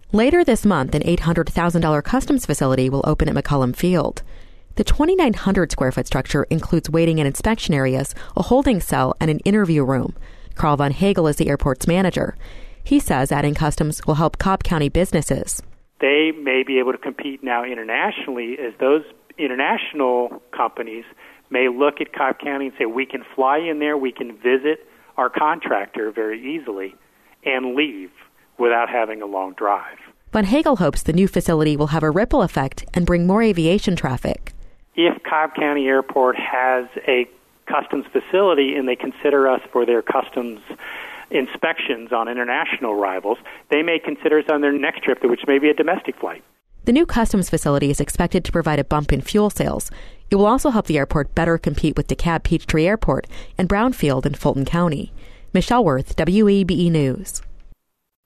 Later this month, an $800,000 customs facility will open at McCollum Field. The 2,900 square foot structure includes waiting and inspection areas, a holding cell, and an interview room. Carl Von Hagel is the airport's manager. He says adding customs will help Cobb County businesses. They may be able to compete now internationally, as those international companies may look at Cobb County and say, we can fly in there, we can visit our contractor very easily and leave without having a long drive. Von Hagel hopes the new facility will have a ripple effect and bring more aviation traffic. If Cobb County Airport has a customs facility and they consider us for their customs inspections on international arrivals, they may consider us on their next trip, which may be a domestic flight. The new customs facility is expected to provide a bump in fuel sales. It will also help the airport better compete with DeKalb Peachtree Airport and Brownfield in Fulton County. Michelle Worth, WABE News.